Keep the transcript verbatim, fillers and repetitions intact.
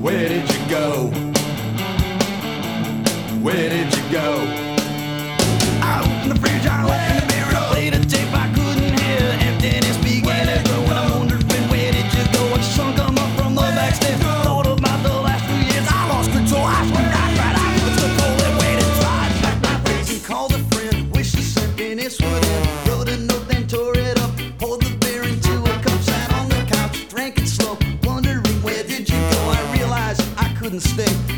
Where did you go? Where did you go? I opened the fridge, I opened the mirror, I played a tape I couldn't hear. Emptiness began to grow, and I'm wondering where did you go? I just saw come up from the back stairs. Thought about the last few years, I lost control. I screamed, I cried, I was the cold and waited, tried. Packed my bags and called a friend, wished the emptiness would end. Wrote a note, then tore it up, poured the beer into a cup, sat on the couch, drank it slow, wondering where did you go? I realized I couldn't stay.